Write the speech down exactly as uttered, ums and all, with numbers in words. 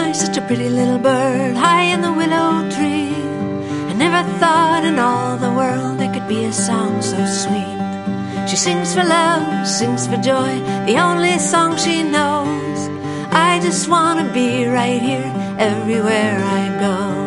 boy, such a pretty little bird, high in the willow tree. I never thought in all the world there could be a song so sweet. She sings for love, sings for joy, the only song she knows. I just wanna be right here everywhere I go.